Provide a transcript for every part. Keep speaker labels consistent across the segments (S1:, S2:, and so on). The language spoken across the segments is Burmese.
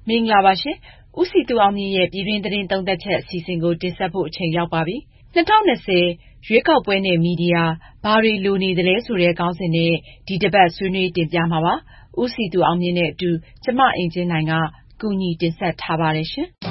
S1: မင်္ဂလာပါရှင်။ဦးစည်သူအောင်မြင့်ရဲ့ပြည်တွင်းသတင်းသုံးသပ်ချက်အစီအစဉ်ကိုတင်ဆက်ဖို့အချိန်ရောက်ပါပြီ။2020ရွေးကောက်ပွဲနဲ့မီဒီယာဘာတွေလိုနေသလဲဆိုတဲ့ခေါင်းစဉ်နဲ့ဒီတစ်ပတ်ဆွေးနွေးတင်ပြမှာပါ။ဦးစည်သူအောင်မြင့်နဲ့အတူကျမအင်ကြင်းနိုင်ကကူညီတင်ဆက်ထားပါတယ်ရှင်။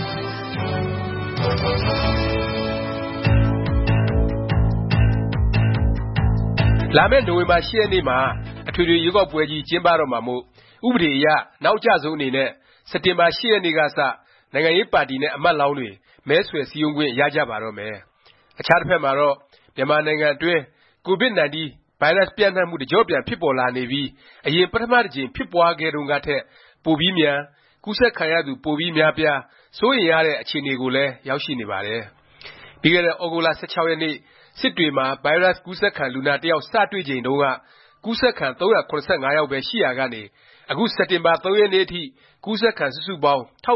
S2: လာမယ့်နိုဝင်ဘာ 10 ရက်နေ့မှာအထွေထွေရွေးကောက်ပွဲကြီးကျင်းပတော့မှာမို့ဥပဒေအရနောက်ကျဆုံးအနေနဲ့စက်တင်ဘာ 8 ရက်နေ့ကစနိုင်ငံရေးပါတီနဲ့အမတ်လောင်းတွေမဲဆွယ်စည်းရုံးခွင့်ရကြပါတော့မယ်။အခြားတစ်ဖက်မှာတော့မြန်မာနိုင်ငံအတွင်း COVID-19 ဗိုင်းရပ်စ်ပြန့်နှံ့မှုတကျော့ပြန်ဖြစ်ပေါ်လာနေပြီးအရင်ပထမတစ်ကြိမ်ဖြစ်ပွားခဲ့တုန်းကထက်ပိုပြီးမြန်ကူးစက်ခံရသူပိုပြီးများပြားစိုးရိမ်ရတဲ့အခြေအနေကိုလည်းရောက်ရှိနေပါတယ်။ပြီးခဲ့တဲ့သြဂုတ်လ 16 ရက်နေ့စစ်တွေမှာဗိုင်းရပ်စ်ကူးစက်ခံလူနာတစ်ယောက်စတွေ့ချိန်တုန်းကကူးစက်ခံ375 ယောက်ပဲရှိရာကနေအခုစက်တင်ဘာ 3 ရက်နေ့အထိကူးစက်ခံစုစုပေါင်း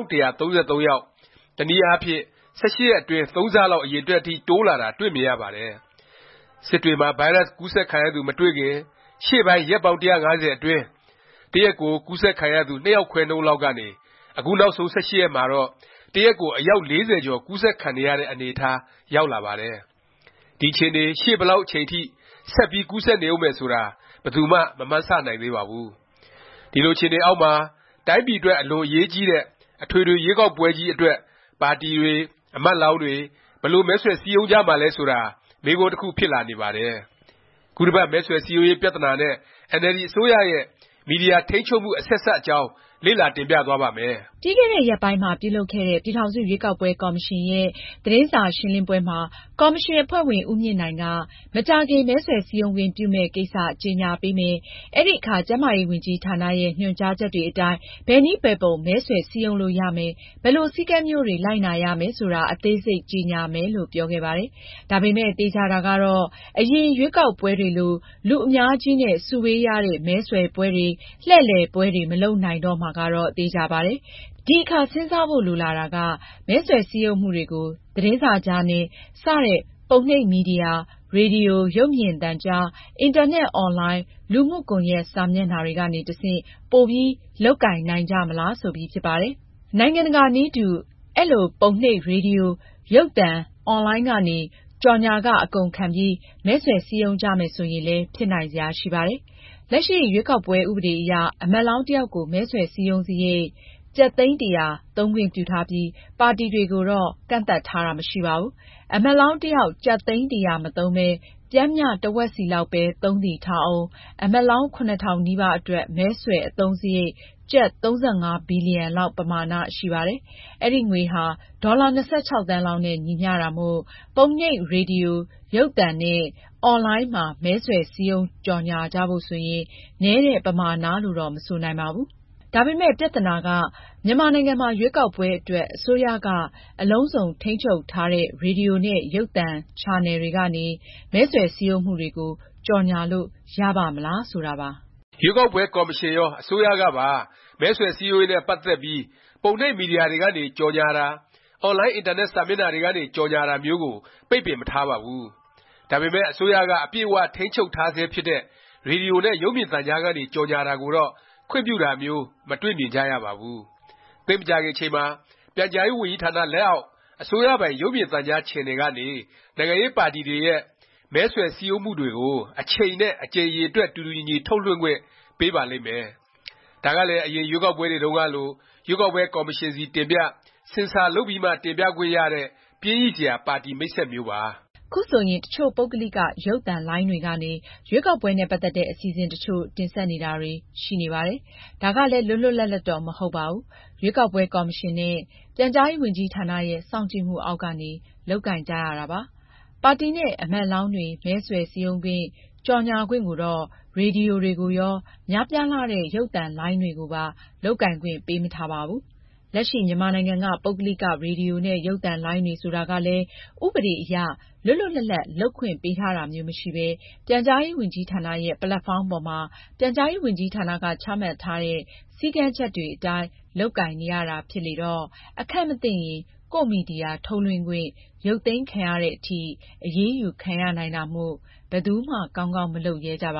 S2: 1133 ယောက်တနည်းအားဖြင့်18 ရက်အတွင်း3ဆလောက်အရေအတွက်အထိတိုးလာတာတွေ့မြင်ရပါတယ်။စစ်တွေမှာဗိုင်းရပ်စ်ကူးစက်ခံရသူမတွေ့ခင်ရှေ့ပိုင်းရက်ပေါင်း 150 အတွင်းတစ်ရက်ကိုကူးစက်ခံရသူ2ယောက်ခွဲနှုန်းလောက်ကနေအခုနောက်ဆုံး18 ရက်မှာတော့တစ်ရက်ကိုအယောက်40ကျော်ကူးစက်ခံနေရတဲ့အနေအထားရောက်လာပါတယ်။ဒီအခြေအနေရှေ့ဘယ်လောက်အချိန်ထိဆက်ပြီးကူးစက်နေဦးမယ်ဆိုတာဘယ်သူမှမမှန်းဆနိုင်သေးပါဘူး။ဒီလိုအခြေအနေအောက်မှာတိုင်းပြည်အတွက်အလွန်အရေးကြီးတဲ့အထွေထွေရွေးကောက်ပွဲကြီးအတွက်ပါတီတွေအမတ်လောင်းတွေဘယ်လိုမဲဆွယ်စည်းရုံးကြမှာလဲဆိုတာမေးခွန်းတစ်ခုဖြစ်လာနေပါတယ်။ခုတစ်ပတ်မဲဆွယ်စည်းရုံးရေးပြဿနာနဲ့အင်န်အယ်လ်ဒီအစိုးရရဲ့မီဒီယာထိန်းချုပ်မှုအဆက်ဆက်အကြောင်းလေ့လာတင်ပြသွားပါ့မယ်
S1: ။ပြီးခဲ့တဲ့ရက်ပိုင်းမှာပြုလုပ်ခဲ့တဲ့ပြည်ထောင်စုရွေးကောက်ပွဲကော်မရှင်ရဲ့သတင်းစာရှင်းလင်းပွဲမှာကော်မရှင်အဖွဲ့ဝင်ဦးမြင့်နိုင်ကမကြာခင်မဲဆွယ်စည်းရုံးခွင့်ပြုမယ့်ကိစ္စကြေညာပေးမယ်။အဲဒီအခါကျန်းမာရေးဝန်ကြီးဌာနရဲ့ညွှန်ကြားချက်တွေအတိုင်းဘယ်နည်းဘယ်ပုံမဲဆွယ်စည်းရုံးလို့ရမယ်။ဘယ်လိုစည်းကမ်းမျိုးတွေလိုက်နာရမယ်ဆိုတာအသေးစိတ်ကြေညာမယ်လို့ပြောခဲ့ပါတယ်။ဒါပေမဲ့သေချာတာကတော့အရင်ရွေးကောက်ပွဲတွေလိုလူအများကြီးနဲ့စုဝေးရတဲ့မဲဆွယ်ပွဲတွေလှည့်လည်ပွဲတွေမလုပ်နိုင်တော့မှာကတော့သေချာပါတယ်။ဒီအခါစဉ်းစားဖို့လိုလာတာကမဲဆွယ်စည်းရုံးမှုတွေကိုသတင်းစာဂျာနယ်စတဲ့ပုံနှိပ်မီဒီယာရေဒီယိုရုပ်မြင်သံကြားအင်တာနက်အွန်လိုင်းလူမှုကွန်ရက်စာမျက်နှာတွေကနေတဆင့်ပိုပြီးလုပ်ကိုင်နိုင်ကြမလားဆိုပြီးဖြစ်ပါတယ်။နိုင်ငံတကာနည်းတူအဲလိုပုံနှိပ်ရေဒီယိုရုပ်သံအွန်လိုင်းကနေကြော်ငြာကအကုန်ခံပြီးမဲဆွယ်စည်းရုံးကြမယ်ဆိုရင်လည်းဖြစ်နိုင်စရာရှိပါတယ်။လက်ရှိရွေးကောက်ပွဲဥပဒေအရအမတ်လောင်းတစ်ယောက်ကိုမဲဆွယ်စည်းရုံးစရိတ်ကျပ်သိန်း 100သုံးခွင့်ပြုထားပြီးပါတီတွေကိုတော့ကန့်သတ်ထားတာမရှိပါဘူး။အမတ်လောင်းတစ်ယောက်ကျပ်သိန်း 100မသုံးပဲပျမ်းမျှတစ်ဝက်စီလောက်ပဲသုံးသည်ထားအောင်အမတ်လောင်း 7,000 နီးပါးအတွက်မဲဆွယ်အသုံးစရိတ်ကျပ် 35 ဘီလီယံလောက်ပမာဏရှိပါတယ်။အဲဒီငွေဟာဒေါ်လာ 26 သန်းလောက်နဲ့ညီမျှတာမို့ပုံနှိပ်ရေဒီယိုရုပ်သံနဲ့အွန်လိုင်းမှာမဲဆွယ်စည်းရုံးကြော်ငြာကြဖို့ဆိုရင်နည်းတဲ့ပမာဏလို့တော့မဆိုနိုင်ပါဘူး။ဒါပေမဲ့ပြဿနာကမြန်မာနိုင်ငံမှာရွေးကောက်ပွဲအတွက်အစိုးရကအလုံးစုံထိန်းချုပ်ထားတဲ့ရေဒီယိုနဲ့ရုပ်သံချာနယ်တွေကနေမဲဆွယ်စည်းရုံးမှုတွေကိုကြော်ငြာလို့ရပါမလားဆိုတာပါ
S2: ။ရွေးကောက်ပွဲကော်မရှင်ရောအစိုးရကပါမဲဆွယ်စည်းရုံးရေးနဲ့ပတ်သက်ပြီးပုံနှိပ်မီဒီယာတွေကနေကြော်ငြာတာအွန်လိုင်းအင်တာနက်စာမျက်နှာတွေကနေကြော်ငြာတာမျိုးကိုပိတ်ပင်မထားပါဘူး။ဒါပေမဲ့အစိုးရကအပြည့်အဝထိန်းချုပ်ထားဆဲဖြစ်တဲ့ရေဒီယိုနဲ့ရုပ်မြင်သံကြားကနေကြော်ငြာတာကိုတော့ခွင့်ပြုတာမျိုးမတွေ့မြင်ကြရပါဘူး။သိပ်မကြာခင်အချိန်မှာပြန်ကြားရေးဝန်ကြီးဌာနလက်အောက်အစိုးရပိုင်ရုပ်မြင်သံကြားချန်နယ်ကနေနိုင်ငံရေးပါတီတွေရဲ့မဲဆွယ်စည်းရုံးမှုတွေကိုအချိန်နဲ့အကြိမ်ရေအတွက်တူတူညီညီထုတ်လွှင့်ခွင့်ပေးပါလိမ့်မယ်။ဒါကလည်းအရင်ရွေးကောက်ပွဲတွေတုန်းကလိုရွေးကောက်ပွဲကော်မရှင်ဆီတင်ပြဆင်ဆာလုပ်ပြီးမှတင်ပြခွင့်ရတဲ့ပျင်းရိစရာပါတီမိတ်ဆက်မျိုးပါ
S1: ။ခုဆိုရင်တချို့ပုဂ္ဂလိကရုပ်သံလိုင်းတွေကနေရွေးကောက်ပွဲနဲ့ပတ်သက်တဲ့အစီအစဉ်တချို့တင်ဆက်နေတာတွေရှိနေပါတယ်။ဒါကလည်းလွတ်လွတ်လပ်လပ်တော့မဟုတ်ပါဘူး။ရွေးကောက်ပွဲကော်မရှင်နဲ့ပြန်ကြားရေးဝန်ကြီးဌာနရဲ့စောင့်ကြည့်မှုအောက်ကနေလုပ်ကိုင်ကြရတာပါ။ပါတီနဲ့အမတ်လောင်းတွေမဲဆွယ်စည်းရုံးခွင့်ကြော်ငြာခွင့်ကိုတော့ရေဒီယိုတွေကိုရောများပြားလှတဲ့ရုပ်သံလိုင်းတွေကိုပါလုပ်ကိုင်ခွင့်ပေးမထားပါဘူး။လက်ရှိမြန်မာနိုင်ငံကပုဂ္ဂလိကရေဒီယိုနဲ့ရုပ်သံလိုင်းတွေဆိုတာကလည်းဥပဒေအရလွတ်လွတ်လပ်လပ်လုပ်ခွင့်ပေးထားတာမျိုးမရှိပဲပြန်ကြားရေးဝန်ကြီးဌာနရဲ့ပလက်ဖေါင်းပေါ်မှာပြန်ကြားရေးဝန်ကြီးဌာနကချမှတ်ထားတဲ့စည်းကမ်းချက်တွေအတိုင်းလုပ်ကိုင်နေရတာဖြစ်လေတော့အခက်မသင့်ရင်ကိုယ့်မီဒီယာထုတ်လွှင့်ခွင့်ရုပ်သိမ်းခံရတဲ့အထိအရေးယူခံရနိုင်တာမို့ဘယ်သူမှကောင်းကောင်းမလုပ်ရဲကြပါဘူး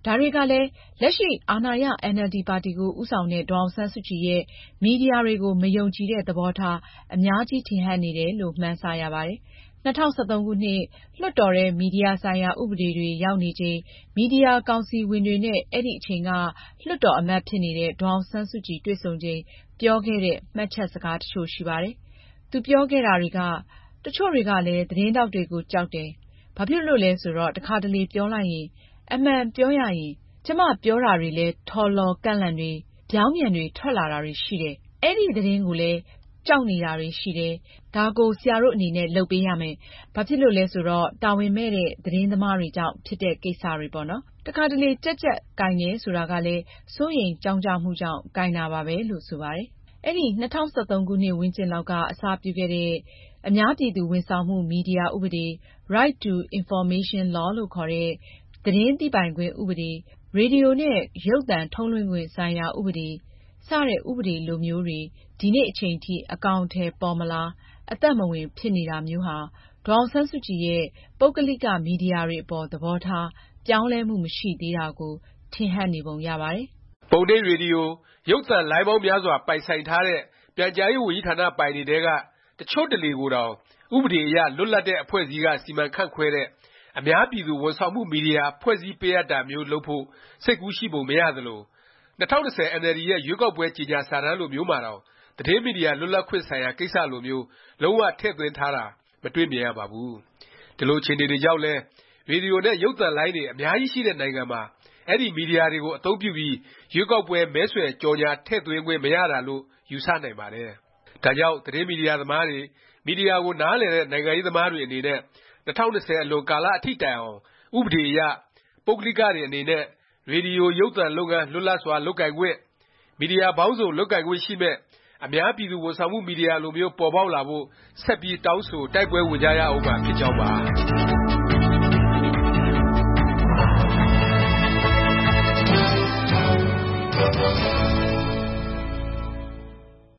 S1: ဒါတွေကလည်း လက်ရှိ အာဏာရ NLD ပါတီကို ဦးဆောင်တဲ့ ဒေါ်အောင်ဆန်းစုကြည်ရဲ့ မီဒီယာတွေကို မယုံကြည်တဲ့ သဘောထား အများကြီး ထင်ဟပ်နေတယ်လို့ မှန်းဆ ရပါတယ်။ ၂၀၁၃ ခုနှစ် လွှတ်တော်ထဲ မီဒီယာဆိုင်ရာ ဥပဒေတွေ ရောက်နေချိန် မီဒီယာ ကောင်စီဝင်တွေနဲ့ အဲဒီအချိန်က လွှတ်တော် အမတ်ဖြစ်နေတဲ့ ဒေါ်အောင်ဆန်းစုကြည် တွေ့ဆုံချိန် ပြောခဲ့တဲ့ မှတ်ချက်စကား တစ်ချို့ ရှိပါတယ်။ သူပြောခဲ့တာတွေက တစ်ချို့တွေကလည်း သတင်းထောက်တွေကို ကြောက်တယ်။ ဘာဖြစ်လို့လဲ ဆိုတော့ တစ်ခါတလေ ပြောလိုက်ရင် အမှန်ပြောရရင် ကျမ ပြောတာတွေလည်း ထော်လော်ကန့်လန့်တွေ၊ ပြောင်းပြန်တွေ ထွက်လာတာတွေ ရှိတယ်။ အဲဒီ သတင်းကိုလည်း ကြောက်နေတာတွေ ရှိတယ်။ ဒါကို ဆရာတို့ အနေနဲ့ လုပ်ပေးရမယ်။ ဘာဖြစ်လို့လဲ ဆိုတော့ တာဝန်မဲ့တဲ့ သတင်းသမားတွေကြောင့် ဖြစ်တဲ့ ကိစ္စတွေပေါ့နော်။ တစ်ခါတလေ ကြပ်ကြပ်ကိုင်တယ် ဆိုတာကလည်း စိုးရိမ်ကြောင့်ကြမှုကြောင့် ကိုင်တာပါပဲ လို့ ဆိုပါတယ်။ အဲဒီ ၂၀၁၃ ခုနှစ် ဝန်းကျင်လောက်က အစပြုခဲ့တဲ့ အများပြည်သူ ဝန်ဆောင်မှု မီဒီယာ ဥပဒေ၊ Right to Information Law လို့ခေါ်တဲ့ သတင်းသိပိုင်ခွင့် ဥပဒေ၊ ရေဒီယိုနဲ့ ရုပ်သံ ထုတ်လွှင့်ခွင့် ဆိုင်ရာ ဥပဒေ စတဲ့ ဥပဒေလိုမျိုးတွေ ဒီနေ့အချိန်ထိ အကောင်အထည် ပေါ်မလာ၊ အသက်မဝင် ဖြစ်နေတာမျိုးဟာ ဒေါ်အောင်ဆန်းစုကြည်ရဲ့ ပုဂ္ဂလိက မီဒီယာတွေအပေါ် သဘောထား ပြောင်းလဲမှု မရှိသေးတာကို ထင်ဟပ်နေပုံရပါတယ်
S2: ။ ပုံနှိပ်ရေဒီယို၊ ရုပ်သံလိုင်းပေါင်းများစွာ ပိုင်ဆိုင်ထားတဲ့ ပြန်ကြားရေး ဝန်ကြီးဌာန ပိုင်တွေထဲက တစ်ချို့တလေကိုတောင် ဥပဒေအရ လွတ်လပ်တဲ့ အဖွဲ့အစည်းက စီမံခန့်ခွဲတဲ့ အများပြည်သူ ဝန်ဆောင်မှု မီဒီယာ ဖွဲ့စည်းပေးအပ်တာမျိုး လုပ်ဖို့ စိတ်ကူးရှိပုံ မရသလို၊ ၂၀၂၀ အင်န်အယ်လ်ဒီ ရဲ့ ရွေးကောက်ပွဲ ကြေငြာစာတမ်းလိုမျိုးမှာတောင် သတင်းမီဒီယာ လွတ်လပ်ခွင့်ဆိုင်ရာ ကိစ္စလိုမျိုး လုံး၀ ထည့်သွင်းထားတာ မတွေ့မြင်ရပါဘူး။ ဒီလို အခြေအနေတွေကြောင့်လည်း ရေဒီယိုနဲ့ ရုပ်သံလိုင်းတွေ အများကြီးရှိတဲ့ နိုင်ငံမှာ အဲဒီ မီဒီယာတွေကို အသုံးပြုပြီး ရွေးကောက်ပွဲ မဲဆွယ် ကြော်ငြာ ထည့်သွင်းခွင့် မရတာလို့ ယူဆ နိုင်ပါတယ်။ ဒါကြောင့် သတင်းမီဒီယာသမားတွေ၊ မီဒီယာကို နားလည်တဲ့ နိုင်ငံရေးသမားတွေ အနေနဲ့ ၂၀၂၀ အလွန်ကာလ အထိတိုင်အောင် ဥပဒေအရ ပုဂ္ဂလိကတွေ အနေနဲ့ ရေဒီယို၊ ရုပ်သံ လုပ်ငန်း လွတ်လပ်စွာ လုပ်ကိုင်ခွင့်၊ မီဒီယာ ပေါင်းစုံ လုပ်ကိုင်ခွင့်ရှိမယ့် အများပြည်သူ ဝန်ဆောင်မှု မီဒီယာလိုမျိုး ပေါ်ပေါက်လာဖို့ ဆက်ပြီး တောင်းဆို တိုက်ပွဲဝင်ကြရဦးမှာ ဖြစ်ကြောင်းပါ